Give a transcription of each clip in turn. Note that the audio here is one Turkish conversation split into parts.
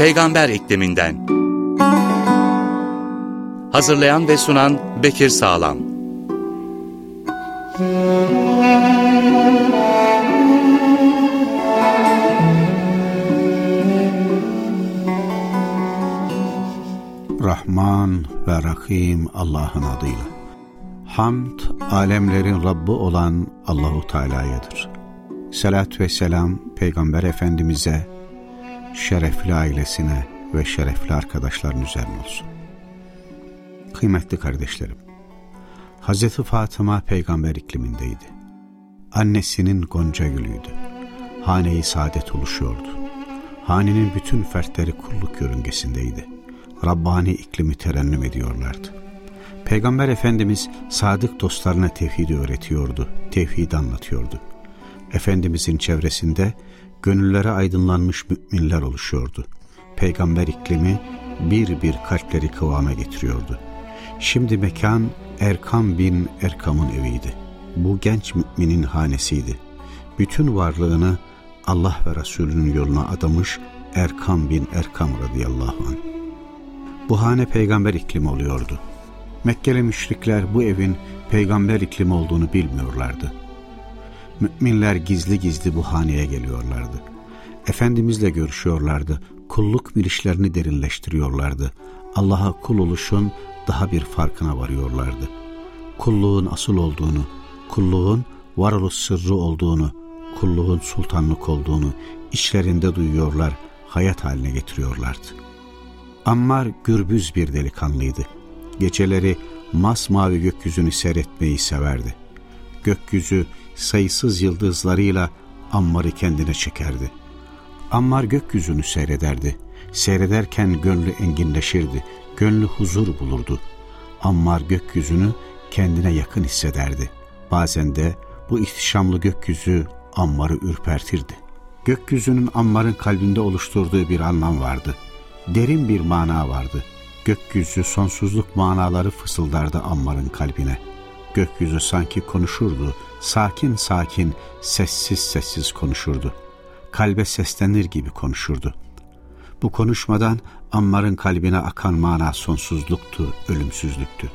Peygamber ikliminden. Hazırlayan ve sunan Bekir Sağlam. Rahman ve Rahim Allah'ın adıyla. Hamd, alemlerin Rabbi olan Allahu Teala'yadır. Salat ve selam Peygamber Efendimiz'e, şerefli ailesine ve şerefli arkadaşların üzerine olsun. Kıymetli kardeşlerim, Hazreti Fatıma peygamber iklimindeydi. Annesinin gonca gülüydü. Hane-i saadet oluşuyordu. Hanenin bütün fertleri kulluk yörüngesindeydi. Rabbani iklimi terennüm ediyorlardı. Peygamber Efendimiz sadık dostlarına tevhidi öğretiyordu, tevhidi anlatıyordu. Efendimizin çevresinde gönüllere aydınlanmış müminler oluşuyordu. Peygamber iklimi bir bir kalpleri kıvama getiriyordu. Şimdi mekan Erkam bin Erkam'ın eviydi. Bu genç müminin hanesiydi. Bütün varlığını Allah ve Resulünün yoluna adamış Erkam bin Erkam radıyallahu anh. Bu hane peygamber iklimi oluyordu. Mekkeli müşrikler bu evin peygamber iklimi olduğunu bilmiyorlardı. Müminler gizli gizli bu haneye geliyorlardı. Efendimizle görüşüyorlardı. Kulluk bilişlerini derinleştiriyorlardı. Allah'a kul oluşun daha bir farkına varıyorlardı. Kulluğun asıl olduğunu, kulluğun varoluş sırrı olduğunu, kulluğun sultanlık olduğunu içlerinde duyuyorlar, hayat haline getiriyorlardı. Ammar gürbüz bir delikanlıydı. Geceleri masmavi gökyüzünü seyretmeyi severdi. Gökyüzü sayısız yıldızlarıyla Ammar'ı kendine çekerdi. Ammar gökyüzünü seyrederdi. Seyrederken gönlü enginleşirdi, gönlü huzur bulurdu. Ammar gökyüzünü kendine yakın hissederdi. Bazen de bu ihtişamlı gökyüzü Ammar'ı ürpertirdi. Gökyüzünün Ammar'ın kalbinde oluşturduğu bir anlam vardı. Derin bir mana vardı. Gökyüzü sonsuzluk manaları fısıldardı Ammar'ın kalbine. Gökyüzü sanki konuşurdu, sakin sakin, sessiz sessiz konuşurdu. Kalbe seslenir gibi konuşurdu. Bu konuşmadan Ammar'ın kalbine akan mana sonsuzluktu, ölümsüzlüktü.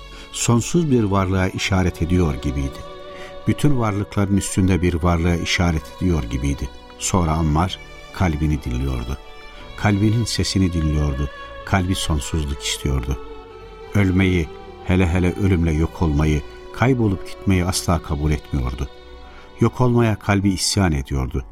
Sonsuz bir varlığa işaret ediyor gibiydi. Bütün varlıkların üstünde bir varlığa işaret ediyor gibiydi. Sonra Ammar kalbini dinliyordu. Kalbinin sesini dinliyordu. Kalbi sonsuzluk istiyordu. Ölmeyi, hele hele ölümle yok olmayı, kaybolup gitmeyi asla kabul etmiyordu. Yok olmaya kalbi isyan ediyordu.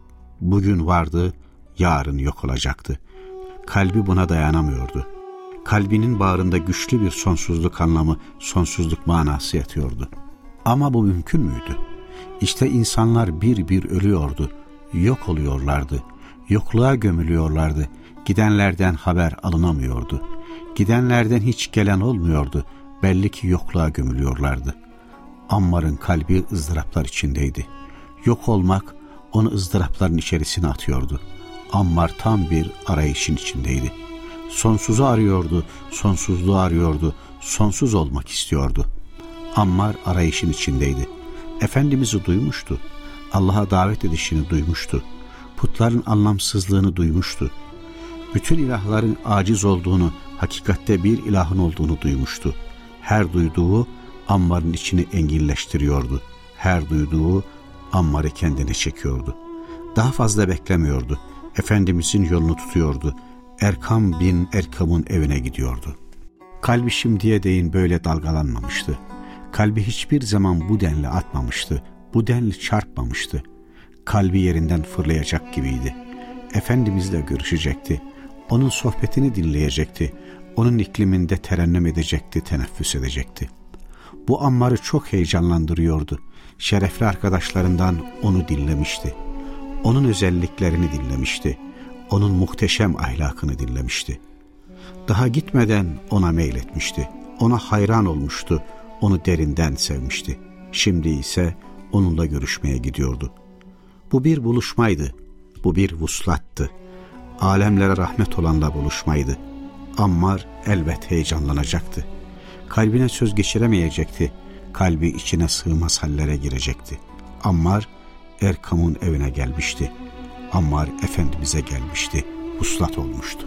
Bugün vardı, yarın yok olacaktı. Kalbi buna dayanamıyordu. Kalbinin bağrında güçlü bir sonsuzluk anlamı, sonsuzluk manası yatıyordu. Ama bu mümkün müydü? İşte insanlar bir bir ölüyordu, yok oluyorlardı, yokluğa gömülüyorlardı. Gidenlerden haber alınamıyordu. Gidenlerden hiç gelen olmuyordu. Belli ki yokluğa gömülüyorlardı. Ammar'ın kalbi ızdıraplar içindeydi. Yok olmak onu ızdırapların içerisine atıyordu. Ammar tam bir arayışın içindeydi. Sonsuzu arıyordu, sonsuzluğu arıyordu, sonsuz olmak istiyordu. Ammar arayışın içindeydi. Efendimiz'i duymuştu. Allah'a davet edişini duymuştu. Putların anlamsızlığını duymuştu. Bütün ilahların aciz olduğunu, hakikatte bir ilahın olduğunu duymuştu. Her duyduğu Ammar'ın içini enginleştiriyordu. Her duyduğu Ammar'ı kendine çekiyordu. Daha fazla beklemiyordu. Efendimizin yolunu tutuyordu. Erkam bin Erkam'ın evine gidiyordu. Kalbi şimdiye değin böyle dalgalanmamıştı. Kalbi hiçbir zaman bu denli atmamıştı. Bu denli çarpmamıştı. Kalbi yerinden fırlayacak gibiydi. Efendimizle görüşecekti. Onun sohbetini dinleyecekti. Onun ikliminde terennüm edecekti, teneffüs edecekti. Bu Ammar'ı çok heyecanlandırıyordu. Şerefli arkadaşlarından onu dinlemişti. Onun özelliklerini dinlemişti. Onun muhteşem ahlakını dinlemişti. Daha gitmeden ona meyletmişti. Ona hayran olmuştu. Onu derinden sevmişti. Şimdi ise onunla görüşmeye gidiyordu. Bu bir buluşmaydı. Bu bir vuslattı. Alemlere rahmet olanla buluşmaydı. Ammar elbet heyecanlanacaktı. Kalbine söz geçiremeyecekti. Kalbi içine sığmaz hallere girecekti. Ammar Erkam'ın evine gelmişti. Ammar Efendimiz'e gelmişti. vuslat olmuştu.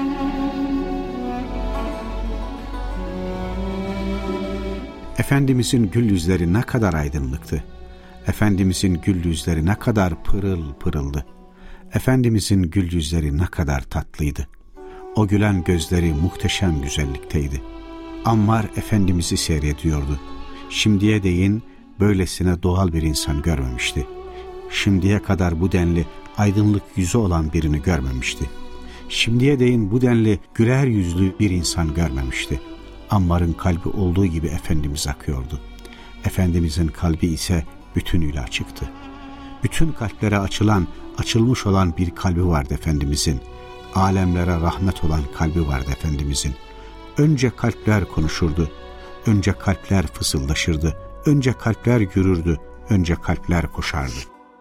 Efendimizin gül yüzleri ne kadar aydınlıktı. Efendimizin gül yüzleri ne kadar pırıl pırıldı. Efendimizin gül yüzleri ne kadar tatlıydı. O gülen gözleri muhteşem güzellikteydi. Ammar Efendimiz'i seyrediyordu. Şimdiye değin böylesine doğal bir insan görmemişti. Şimdiye kadar bu denli aydınlık yüzü olan birini görmemişti. Şimdiye değin bu denli güler yüzlü bir insan görmemişti. Ammar'ın kalbi olduğu gibi Efendimiz akıyordu. Efendimizin kalbi ise bütünüyle açıktı. Bütün kalplere açılmış olan bir kalbi vardı Efendimizin. Alemlere rahmet olan kalbi vardı Efendimizin. Önce kalpler konuşurdu. Önce kalpler fısıldaşırdı. Önce kalpler yürürdü. Önce kalpler koşardı.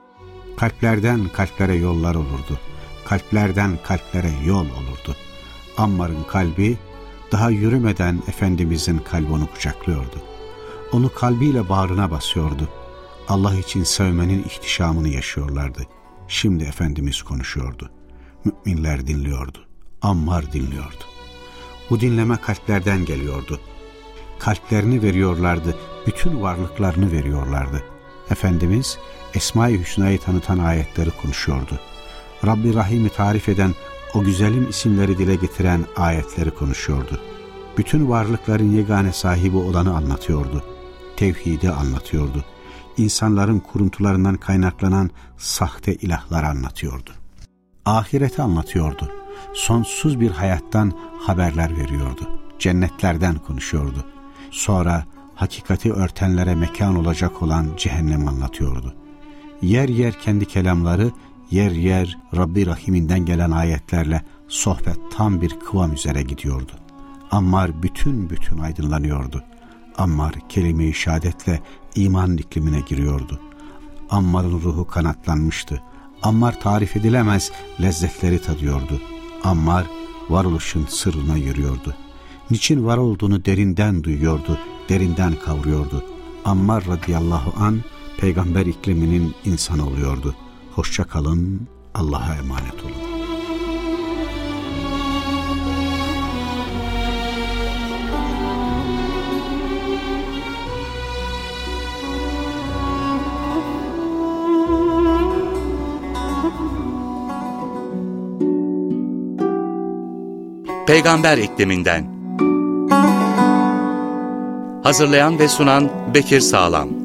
Kalplerden kalplere yollar olurdu. Kalplerden kalplere yol olurdu. Ammar'ın kalbi daha yürümeden Efendimizin kalbi onu kucaklıyordu. Onu kalbiyle bağrına basıyordu. Allah için sevmenin ihtişamını yaşıyorlardı. Şimdi Efendimiz konuşuyordu. Müminler dinliyordu. Ammar dinliyordu. Bu dinleme kalplerden geliyordu. Kalplerini veriyorlardı. Bütün varlıklarını veriyorlardı. Efendimiz Esma-i Hüsna'yı tanıtan ayetleri konuşuyordu. Rabbi Rahim'i tarif eden, o güzelim isimleri dile getiren ayetleri konuşuyordu. Bütün varlıkların yegane sahibi olanı anlatıyordu. Tevhidi anlatıyordu. İnsanların kuruntularından kaynaklanan sahte ilahları anlatıyordu. Ahireti anlatıyordu. Sonsuz bir hayattan haberler veriyordu. Cennetlerden konuşuyordu. Sonra hakikati örtenlere mekan olacak olan cehennemi anlatıyordu. Yer yer kendi kelamları, yer yer Rabbi Rahim'inden gelen ayetlerle sohbet tam bir kıvam üzere gidiyordu. Ammar bütün aydınlanıyordu. Ammar kelime-i şehadetle iman iklimine giriyordu. Ammar'ın ruhu kanatlanmıştı. Ammar tarif edilemez lezzetleri tadıyordu. Ammar varoluşun sırrına yürüyordu. Niçin var olduğunu derinden duyuyordu, derinden kavruyordu. Ammar radıyallahu an peygamber ikliminin insanı oluyordu. Hoşça kalın, Allah'a emanet olun. Peygamber ikliminden. Hazırlayan ve sunan Bekir Sağlam.